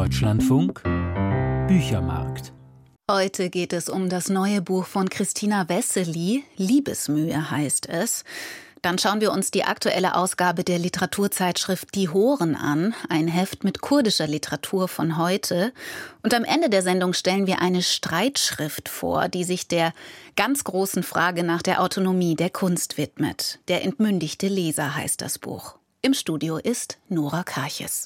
Deutschlandfunk Büchermarkt. Heute geht es um das neue Buch von Christina Wessely, Liebesmühe heißt es. Dann schauen wir uns die aktuelle Ausgabe der Literaturzeitschrift Die Horen an, ein Heft mit kurdischer Literatur von heute. Und am Ende der Sendung stellen wir eine Streitschrift vor, die sich der ganz großen Frage nach der Autonomie der Kunst widmet. Der entmündigte Leser heißt das Buch. Im Studio ist Nora Karches.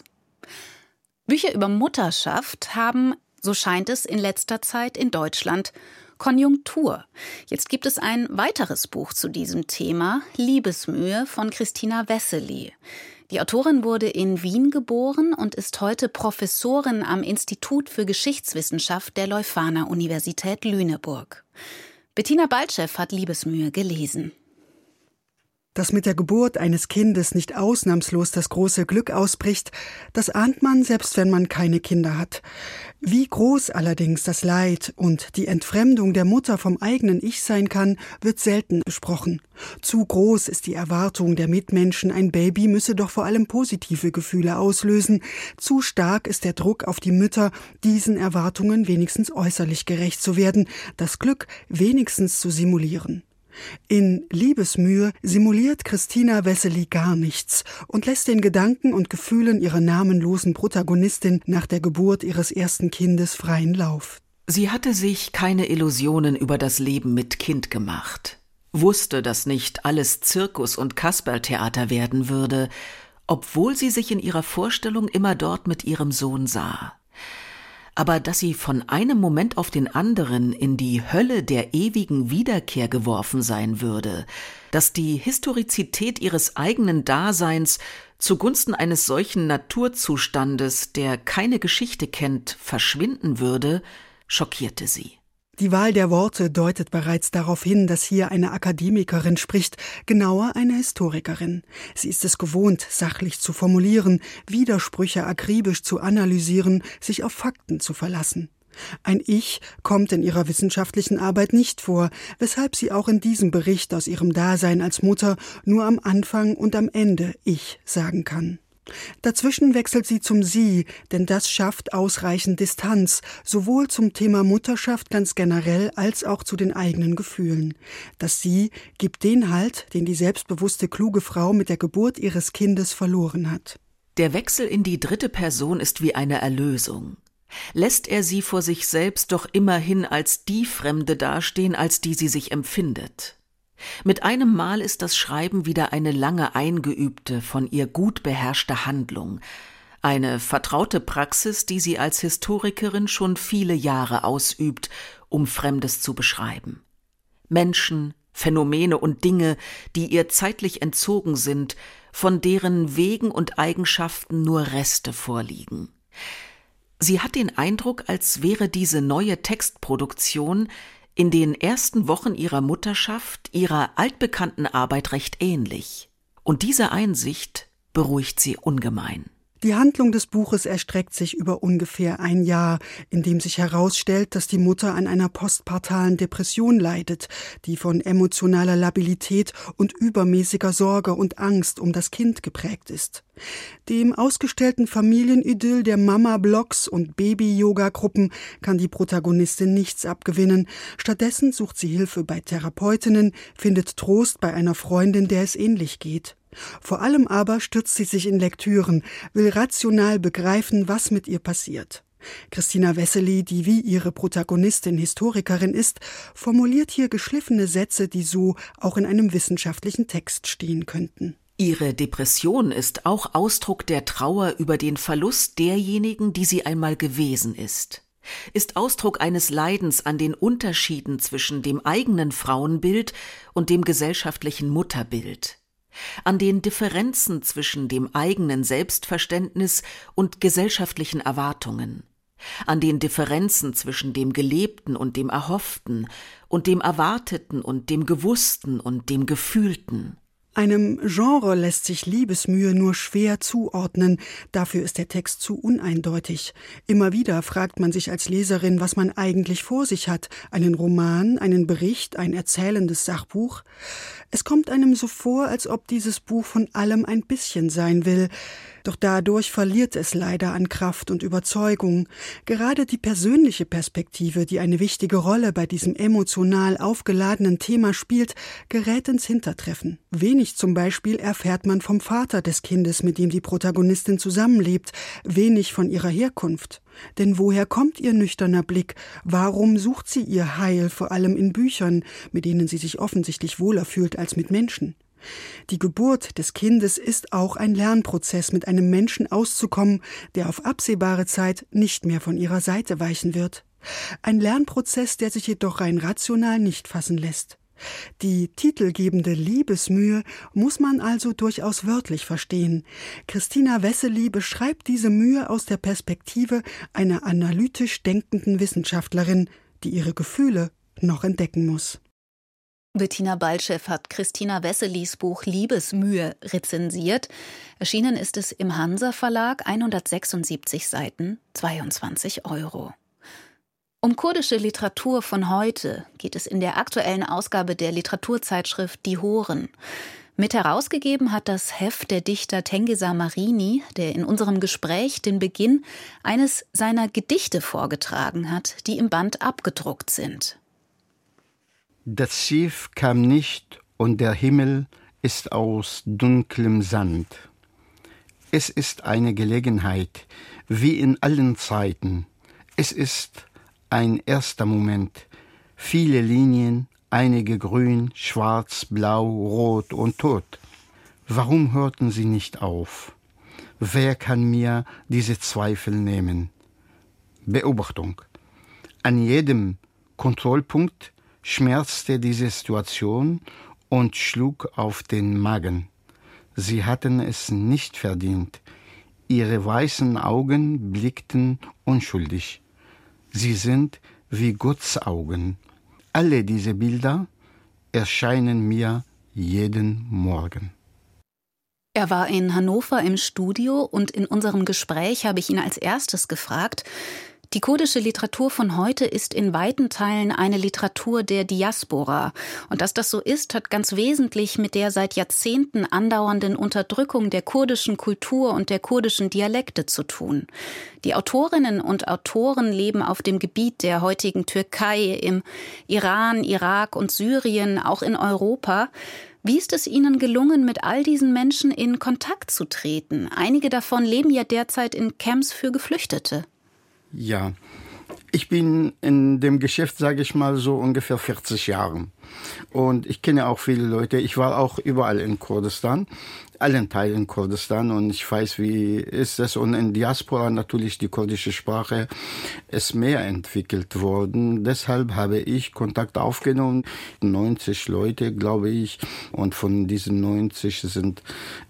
Bücher über Mutterschaft haben, so scheint es, in letzter Zeit in Deutschland Konjunktur. Jetzt gibt es ein weiteres Buch zu diesem Thema, Liebesmühe von Christina Wessely. Die Autorin wurde in Wien geboren und ist heute Professorin am Institut für Geschichtswissenschaft der Leuphana-Universität Lüneburg. Bettina Baltschew hat Liebesmühe gelesen. Dass mit der Geburt eines Kindes nicht ausnahmslos das große Glück ausbricht, das ahnt man, selbst wenn man keine Kinder hat. Wie groß allerdings das Leid und die Entfremdung der Mutter vom eigenen Ich sein kann, wird selten besprochen. Zu groß ist die Erwartung der Mitmenschen, ein Baby müsse doch vor allem positive Gefühle auslösen. Zu stark ist der Druck auf die Mütter, diesen Erwartungen wenigstens äußerlich gerecht zu werden, das Glück wenigstens zu simulieren. In Liebesmühe simuliert Christina Wessely gar nichts und lässt den Gedanken und Gefühlen ihrer namenlosen Protagonistin nach der Geburt ihres ersten Kindes freien Lauf. Sie hatte sich keine Illusionen über das Leben mit Kind gemacht, wusste, dass nicht alles Zirkus und Kasperltheater werden würde, obwohl sie sich in ihrer Vorstellung immer dort mit ihrem Sohn sah. Aber dass sie von einem Moment auf den anderen in die Hölle der ewigen Wiederkehr geworfen sein würde, dass die Historizität ihres eigenen Daseins zugunsten eines solchen Naturzustandes, der keine Geschichte kennt, verschwinden würde, schockierte sie. Die Wahl der Worte deutet bereits darauf hin, dass hier eine Akademikerin spricht, genauer eine Historikerin. Sie ist es gewohnt, sachlich zu formulieren, Widersprüche akribisch zu analysieren, sich auf Fakten zu verlassen. Ein Ich kommt in ihrer wissenschaftlichen Arbeit nicht vor, weshalb sie auch in diesem Bericht aus ihrem Dasein als Mutter nur am Anfang und am Ende Ich sagen kann. Dazwischen wechselt sie zum Sie, denn das schafft ausreichend Distanz, sowohl zum Thema Mutterschaft ganz generell als auch zu den eigenen Gefühlen. Das Sie gibt den Halt, den die selbstbewusste, kluge Frau mit der Geburt ihres Kindes verloren hat. Der Wechsel in die dritte Person ist wie eine Erlösung. Lässt er sie vor sich selbst doch immerhin als die Fremde dastehen, als die sie sich empfindet. Mit einem Mal ist das Schreiben wieder eine lange eingeübte, von ihr gut beherrschte Handlung, eine vertraute Praxis, die sie als Historikerin schon viele Jahre ausübt, um Fremdes zu beschreiben. Menschen, Phänomene und Dinge, die ihr zeitlich entzogen sind, von deren Wegen und Eigenschaften nur Reste vorliegen. Sie hat den Eindruck, als wäre diese neue Textproduktion in den ersten Wochen ihrer Mutterschaft ihrer altbekannten Arbeit recht ähnlich. Und diese Einsicht beruhigt sie ungemein. Die Handlung des Buches erstreckt sich über ungefähr ein Jahr, in dem sich herausstellt, dass die Mutter an einer postpartalen Depression leidet, die von emotionaler Labilität und übermäßiger Sorge und Angst um das Kind geprägt ist. Dem ausgestellten Familienidyll der Mama-Blogs und Baby-Yoga-Gruppen kann die Protagonistin nichts abgewinnen. Stattdessen sucht sie Hilfe bei Therapeutinnen, findet Trost bei einer Freundin, der es ähnlich geht. Vor allem aber stürzt sie sich in Lektüren, will rational begreifen, was mit ihr passiert. Christina Wessely, die wie ihre Protagonistin Historikerin ist, formuliert hier geschliffene Sätze, die so auch in einem wissenschaftlichen Text stehen könnten. Ihre Depression ist auch Ausdruck der Trauer über den Verlust derjenigen, die sie einmal gewesen ist Ausdruck eines Leidens an den Unterschieden zwischen dem eigenen Frauenbild und dem gesellschaftlichen Mutterbild, an den Differenzen zwischen dem eigenen Selbstverständnis und gesellschaftlichen Erwartungen, an den Differenzen zwischen dem Gelebten und dem Erhofften und dem Erwarteten und dem Gewussten und dem Gefühlten. Einem Genre lässt sich Liebesmühe nur schwer zuordnen, dafür ist der Text zu uneindeutig. Immer wieder fragt man sich als Leserin, was man eigentlich vor sich hat, einen Roman, einen Bericht, ein erzählendes Sachbuch. Es kommt einem so vor, als ob dieses Buch von allem ein bisschen sein will. Doch dadurch verliert es leider an Kraft und Überzeugung. Gerade die persönliche Perspektive, die eine wichtige Rolle bei diesem emotional aufgeladenen Thema spielt, gerät ins Hintertreffen. Wenig zum Beispiel erfährt man vom Vater des Kindes, mit dem die Protagonistin zusammenlebt, wenig von ihrer Herkunft. Denn woher kommt ihr nüchterner Blick? Warum sucht sie ihr Heil vor allem in Büchern, mit denen sie sich offensichtlich wohler fühlt als mit Menschen? Die Geburt des Kindes ist auch ein Lernprozess, mit einem Menschen auszukommen, der auf absehbare Zeit nicht mehr von ihrer Seite weichen wird. Ein Lernprozess, der sich jedoch rein rational nicht fassen lässt. Die titelgebende Liebesmühe muss man also durchaus wörtlich verstehen. Christina Wessely beschreibt diese Mühe aus der Perspektive einer analytisch denkenden Wissenschaftlerin, die ihre Gefühle noch entdecken muss. Bettina Baltschew hat Christina Wesselys Buch Liebesmühe rezensiert. Erschienen ist es im Hansa Verlag, 176 Seiten, 22 €. Um kurdische Literatur von heute geht es in der aktuellen Ausgabe der Literaturzeitschrift Die Horen. Mit herausgegeben hat das Heft der Dichter Tengizar Marini, der in unserem Gespräch den Beginn eines seiner Gedichte vorgetragen hat, die im Band abgedruckt sind. Das Schiff kam nicht und der Himmel ist aus dunklem Sand. Es ist eine Gelegenheit, wie in allen Zeiten. Es ist ein erster Moment, viele Linien, einige grün, schwarz, blau, rot und tot. Warum hörten sie nicht auf? Wer kann mir diese Zweifel nehmen? Beobachtung. An jedem Kontrollpunkt schmerzte diese Situation und schlug auf den Magen. Sie hatten es nicht verdient. Ihre weißen Augen blickten unschuldig. Sie sind wie Gottes Augen. Alle diese Bilder erscheinen mir jeden Morgen. Er war in Hannover im Studio und in unserem Gespräch habe ich ihn als erstes gefragt: Die kurdische Literatur von heute ist in weiten Teilen eine Literatur der Diaspora. Und dass das so ist, hat ganz wesentlich mit der seit Jahrzehnten andauernden Unterdrückung der kurdischen Kultur und der kurdischen Dialekte zu tun. Die Autorinnen und Autoren leben auf dem Gebiet der heutigen Türkei, im Iran, Irak und Syrien, auch in Europa. Wie ist es Ihnen gelungen, mit all diesen Menschen in Kontakt zu treten? Einige davon leben ja derzeit in Camps für Geflüchtete. Ja, ich bin in dem Geschäft, sage ich mal, so ungefähr 40 Jahre. Und ich kenne auch viele Leute. Ich war auch überall in Kurdistan, allen Teilen Kurdistan. Und ich weiß, wie ist es. Und in Diaspora natürlich die kurdische Sprache ist mehr entwickelt worden. Deshalb habe ich Kontakt aufgenommen. 90 Leute, glaube ich. Und von diesen 90 sind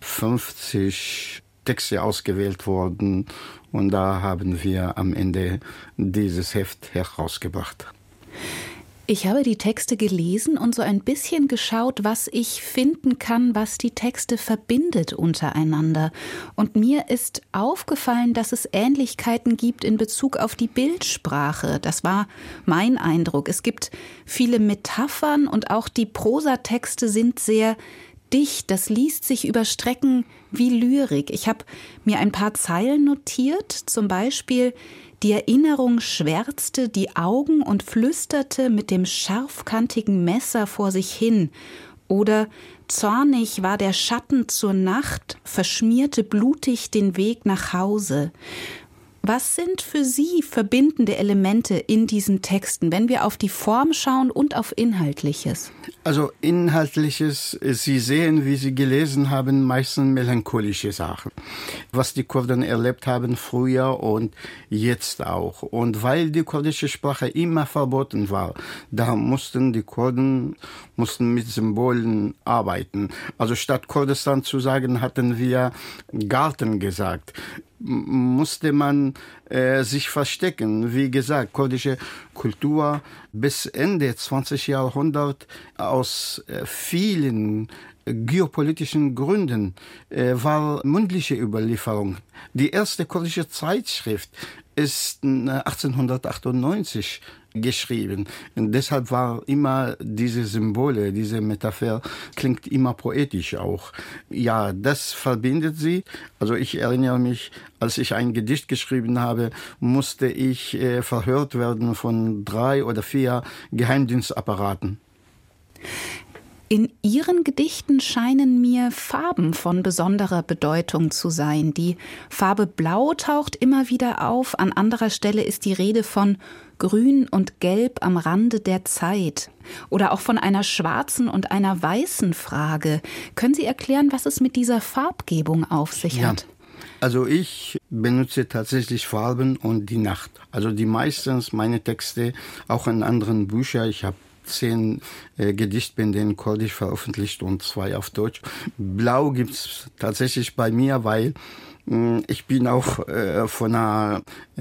50 Texte ausgewählt worden und da haben wir am Ende dieses Heft herausgebracht. Ich habe die Texte gelesen und so ein bisschen geschaut, was ich finden kann, was die Texte verbindet untereinander. Und mir ist aufgefallen, dass es Ähnlichkeiten gibt in Bezug auf die Bildsprache. Das war mein Eindruck. Es gibt viele Metaphern und auch die Prosatexte sind sehr dicht, das liest sich über Strecken wie Lyrik. Ich habe mir ein paar Zeilen notiert, zum Beispiel: Die Erinnerung schwärzte die Augen und flüsterte mit dem scharfkantigen Messer vor sich hin. Oder: Zornig war der Schatten zur Nacht, verschmierte blutig den Weg nach Hause. Was sind für Sie verbindende Elemente in diesen Texten, wenn wir auf die Form schauen und auf Inhaltliches? Also Inhaltliches, Sie sehen, wie Sie gelesen haben, meistens melancholische Sachen. Was die Kurden erlebt haben früher und jetzt auch. Und weil die kurdische Sprache immer verboten war, da mussten die Kurden mit Symbolen arbeiten. Also statt Kurdistan zu sagen, hatten wir Garten gesagt. Musste man sich verstecken. Wie gesagt, kurdische Kultur bis Ende 20. Jahrhundert aus vielen geopolitischen Gründen war mündliche Überlieferung. Die erste kurdische Zeitschrift ist 1898 geschrieben. Und deshalb war immer diese Symbole, diese Metapher, klingt immer poetisch auch. Ja, das verbindet sie. Also ich erinnere mich, als ich ein Gedicht geschrieben habe, musste ich verhört werden von 3 oder 4 Geheimdienstapparaten. In Ihren Gedichten scheinen mir Farben von besonderer Bedeutung zu sein. Die Farbe Blau taucht immer wieder auf. An anderer Stelle ist die Rede von Grün und Gelb am Rande der Zeit. Oder auch von einer schwarzen und einer weißen Frage. Können Sie erklären, was es mit dieser Farbgebung auf sich hat? Also ich benutze tatsächlich Farben und die Nacht. Also die meistens meine Texte, auch in anderen Büchern, ich habe 10 Gedichtbände in Kurdisch veröffentlicht und 2 auf Deutsch. Blau gibt's tatsächlich bei mir, weil ich bin auch von einer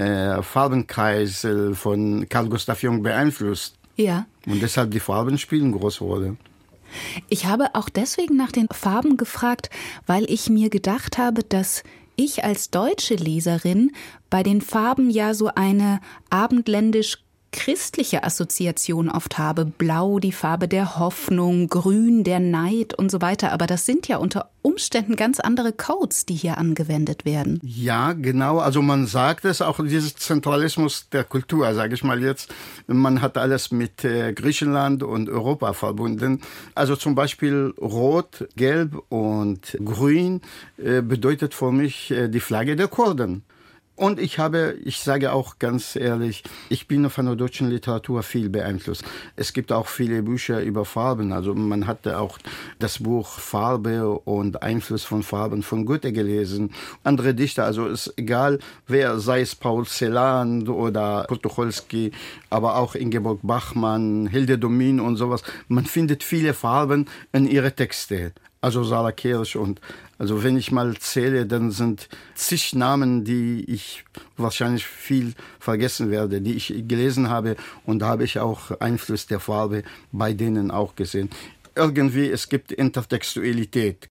Farbenkreisel von Carl Gustav Jung beeinflusst. Ja. Und deshalb die Farben spielen eine große Rolle. Ich habe auch deswegen nach den Farben gefragt, weil ich mir gedacht habe, dass ich als deutsche Leserin bei den Farben ja so eine abendländisch christliche Assoziation oft habe. Blau, die Farbe der Hoffnung, Grün, der Neid und so weiter. Aber das sind ja unter Umständen ganz andere Codes, die hier angewendet werden. Ja, genau. Also man sagt es auch, dieses Zentralismus der Kultur, sage ich mal jetzt. Man hat alles mit Griechenland und Europa verbunden. Also zum Beispiel Rot, Gelb und Grün bedeutet für mich die Flagge der Kurden. Und ich sage auch ganz ehrlich, ich bin von der deutschen Literatur viel beeinflusst. Es gibt auch viele Bücher über Farben. Also man hatte auch das Buch Farbe und Einfluss von Farben von Goethe gelesen. Andere Dichter, also es ist egal, wer, sei es Paul Celan oder Kurt Tucholsky, aber auch Ingeborg Bachmann, Hilde Domin und sowas. Man findet viele Farben in ihre Texte. Also Sarah Kirsch und also wenn ich mal zähle, dann sind zig Namen, die ich wahrscheinlich viel vergessen werde, die ich gelesen habe und da habe ich auch Einfluss der Farbe bei denen auch gesehen. Irgendwie, es gibt Intertextualität.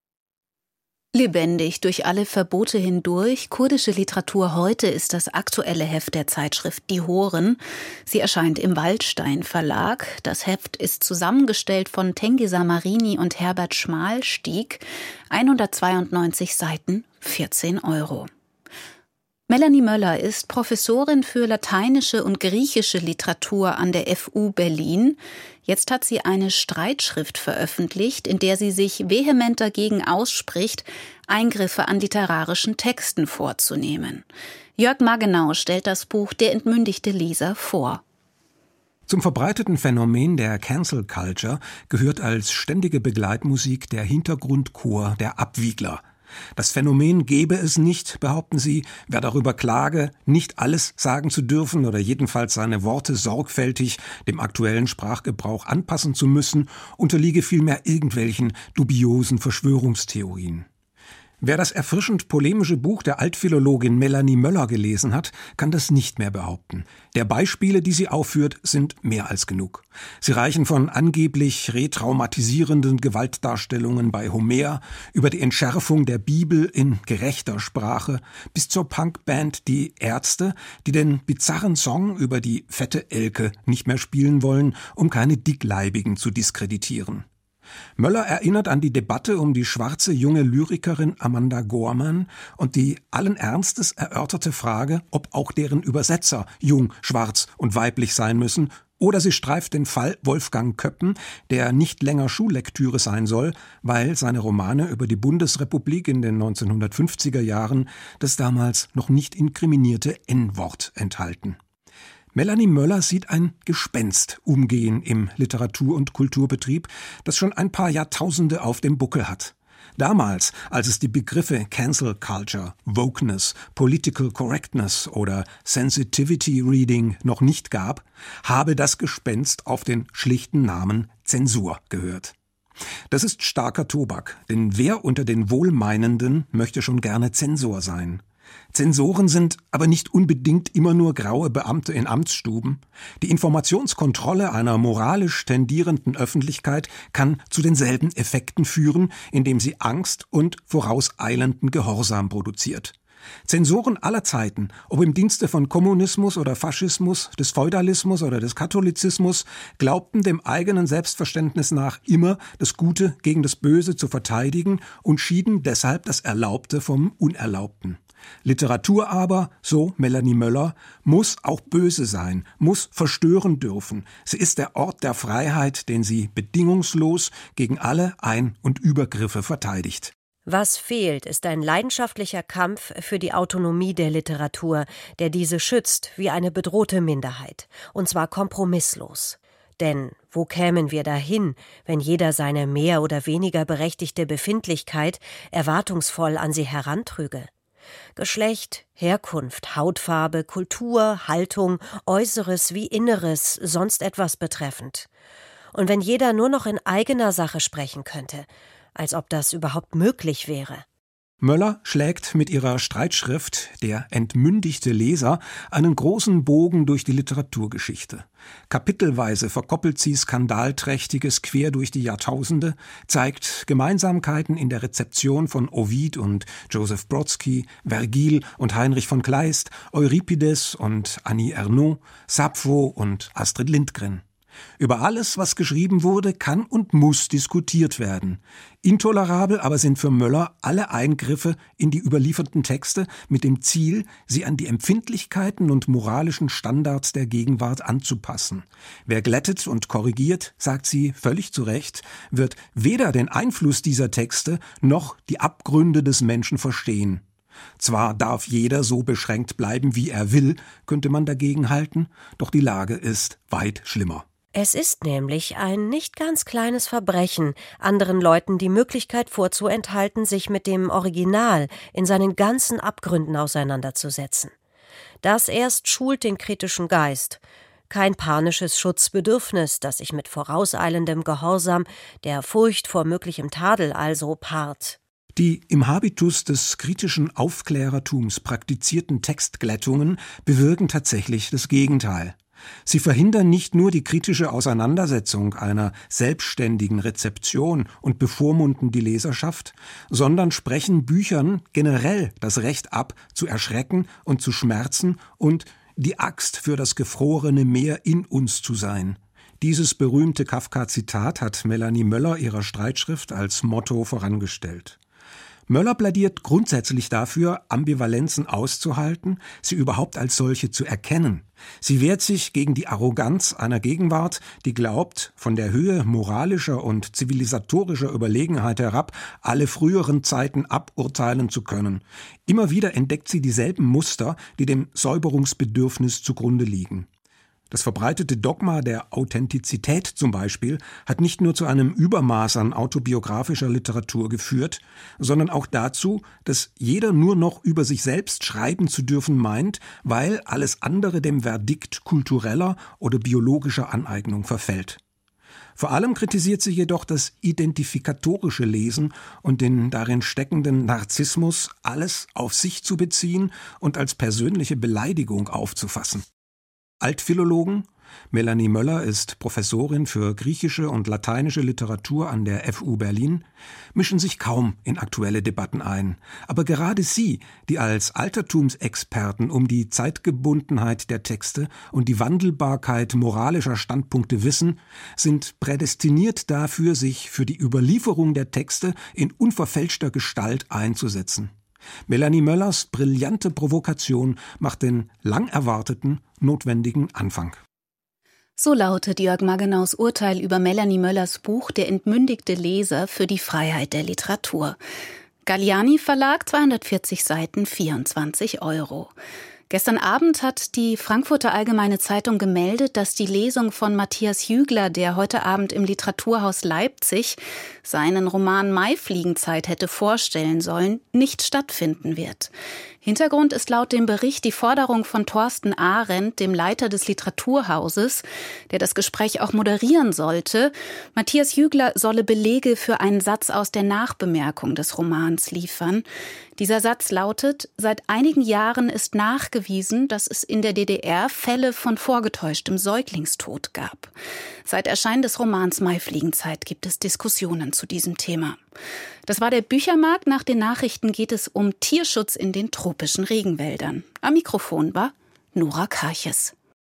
Lebendig durch alle Verbote hindurch. Kurdische Literatur heute ist das aktuelle Heft der Zeitschrift Die Horen. Sie erscheint im Waldstein Verlag. Das Heft ist zusammengestellt von Tengiz Samarini und Herbert Schmalstieg. 192 Seiten, 14 €. Melanie Möller ist Professorin für lateinische und griechische Literatur an der FU Berlin. Jetzt hat sie eine Streitschrift veröffentlicht, in der sie sich vehement dagegen ausspricht, Eingriffe an literarischen Texten vorzunehmen. Jörg Magenau stellt das Buch Der entmündigte Leser vor. Zum verbreiteten Phänomen der Cancel Culture gehört als ständige Begleitmusik der Hintergrundchor der Abwiegler. Das Phänomen gebe es nicht, behaupten sie, wer darüber klage, nicht alles sagen zu dürfen oder jedenfalls seine Worte sorgfältig dem aktuellen Sprachgebrauch anpassen zu müssen, unterliege vielmehr irgendwelchen dubiosen Verschwörungstheorien. Wer das erfrischend polemische Buch der Altphilologin Melanie Möller gelesen hat, kann das nicht mehr behaupten. Der Beispiele, die sie aufführt, sind mehr als genug. Sie reichen von angeblich retraumatisierenden Gewaltdarstellungen bei Homer über die Entschärfung der Bibel in gerechter Sprache bis zur Punkband Die Ärzte, die den bizarren Song über die fette Elke nicht mehr spielen wollen, um keine Dickleibigen zu diskreditieren. Möller erinnert an die Debatte um die schwarze junge Lyrikerin Amanda Gorman und die allen Ernstes erörterte Frage, ob auch deren Übersetzer jung, schwarz und weiblich sein müssen, oder sie streift den Fall Wolfgang Köppen, der nicht länger Schullektüre sein soll, weil seine Romane über die Bundesrepublik in den 1950er Jahren das damals noch nicht inkriminierte N-Wort enthalten. Melanie Möller sieht ein Gespenst umgehen im Literatur- und Kulturbetrieb, das schon ein paar Jahrtausende auf dem Buckel hat. Damals, als es die Begriffe Cancel Culture, Wokeness, Political Correctness oder Sensitivity Reading noch nicht gab, habe das Gespenst auf den schlichten Namen Zensur gehört. Das ist starker Tobak, denn wer unter den Wohlmeinenden möchte schon gerne Zensor sein? Zensoren sind aber nicht unbedingt immer nur graue Beamte in Amtsstuben. Die Informationskontrolle einer moralisch tendierenden Öffentlichkeit kann zu denselben Effekten führen, indem sie Angst und vorauseilenden Gehorsam produziert. Zensoren aller Zeiten, ob im Dienste von Kommunismus oder Faschismus, des Feudalismus oder des Katholizismus, glaubten dem eigenen Selbstverständnis nach immer, das Gute gegen das Böse zu verteidigen und schieden deshalb das Erlaubte vom Unerlaubten. Literatur aber, so Melanie Möller, muss auch böse sein, muss verstören dürfen. Sie ist der Ort der Freiheit, den sie bedingungslos gegen alle Ein- und Übergriffe verteidigt. Was fehlt, ist ein leidenschaftlicher Kampf für die Autonomie der Literatur, der diese schützt wie eine bedrohte Minderheit, und zwar kompromisslos. Denn wo kämen wir dahin, wenn jeder seine mehr oder weniger berechtigte Befindlichkeit erwartungsvoll an sie herantrüge? Geschlecht, Herkunft, Hautfarbe, Kultur, Haltung, Äußeres wie Inneres, sonst etwas betreffend. Und wenn jeder nur noch in eigener Sache sprechen könnte, als ob das überhaupt möglich wäre. Möller schlägt mit ihrer Streitschrift »Der entmündigte Leser« einen großen Bogen durch die Literaturgeschichte. Kapitelweise verkoppelt sie Skandalträchtiges quer durch die Jahrtausende, zeigt Gemeinsamkeiten in der Rezeption von Ovid und Joseph Brodsky, Vergil und Heinrich von Kleist, Euripides und Annie Ernaux, Sappho und Astrid Lindgren. Über alles, was geschrieben wurde, kann und muss diskutiert werden. Intolerabel aber sind für Möller alle Eingriffe in die überlieferten Texte mit dem Ziel, sie an die Empfindlichkeiten und moralischen Standards der Gegenwart anzupassen. Wer glättet und korrigiert, sagt sie völlig zu Recht, wird weder den Einfluss dieser Texte noch die Abgründe des Menschen verstehen. Zwar darf jeder so beschränkt bleiben, wie er will, könnte man dagegen halten, doch die Lage ist weit schlimmer. Es ist nämlich ein nicht ganz kleines Verbrechen, anderen Leuten die Möglichkeit vorzuenthalten, sich mit dem Original in seinen ganzen Abgründen auseinanderzusetzen. Das erst schult den kritischen Geist. Kein panisches Schutzbedürfnis, das sich mit vorauseilendem Gehorsam, der Furcht vor möglichem Tadel also paart. Die im Habitus des kritischen Aufklärertums praktizierten Textglättungen bewirken tatsächlich das Gegenteil. Sie verhindern nicht nur die kritische Auseinandersetzung einer selbstständigen Rezeption und bevormunden die Leserschaft, sondern sprechen Büchern generell das Recht ab, zu erschrecken und zu schmerzen und die Axt für das gefrorene Meer in uns zu sein. Dieses berühmte Kafka-Zitat hat Melanie Möller ihrer Streitschrift als Motto vorangestellt. Möller plädiert grundsätzlich dafür, Ambivalenzen auszuhalten, sie überhaupt als solche zu erkennen. Sie wehrt sich gegen die Arroganz einer Gegenwart, die glaubt, von der Höhe moralischer und zivilisatorischer Überlegenheit herab alle früheren Zeiten aburteilen zu können. Immer wieder entdeckt sie dieselben Muster, die dem Säuberungsbedürfnis zugrunde liegen. Das verbreitete Dogma der Authentizität zum Beispiel hat nicht nur zu einem Übermaß an autobiografischer Literatur geführt, sondern auch dazu, dass jeder nur noch über sich selbst schreiben zu dürfen meint, weil alles andere dem Verdikt kultureller oder biologischer Aneignung verfällt. Vor allem kritisiert sie jedoch das identifikatorische Lesen und den darin steckenden Narzissmus, alles auf sich zu beziehen und als persönliche Beleidigung aufzufassen. Altphilologen, Melanie Möller ist Professorin für griechische und lateinische Literatur an der FU Berlin, mischen sich kaum in aktuelle Debatten ein. Aber gerade sie, die als Altertumsexperten um die Zeitgebundenheit der Texte und die Wandelbarkeit moralischer Standpunkte wissen, sind prädestiniert dafür, sich für die Überlieferung der Texte in unverfälschter Gestalt einzusetzen. Melanie Möllers brillante Provokation macht den lang erwarteten, notwendigen Anfang. So lautet Jörg Magenaus Urteil über Melanie Möllers Buch »Der entmündigte Leser für die Freiheit der Literatur«. Galliani Verlag, 240 Seiten, 24 €. Gestern Abend hat die Frankfurter Allgemeine Zeitung gemeldet, dass die Lesung von Matthias Jügler, der heute Abend im Literaturhaus Leipzig seinen Roman Maifliegenzeit hätte vorstellen sollen, nicht stattfinden wird. Hintergrund ist laut dem Bericht die Forderung von Thorsten Arendt, dem Leiter des Literaturhauses, der das Gespräch auch moderieren sollte. Matthias Jügler solle Belege für einen Satz aus der Nachbemerkung des Romans liefern. Dieser Satz lautet: Seit einigen Jahren ist nachgewiesen, dass es in der DDR Fälle von vorgetäuschtem Säuglingstod gab. Seit Erscheinen des Romans Maifliegenzeit gibt es Diskussionen zu diesem Thema. Das war der Büchermarkt. Nach den Nachrichten geht es um Tierschutz in den tropischen Regenwäldern. Am Mikrofon war Nora Karches.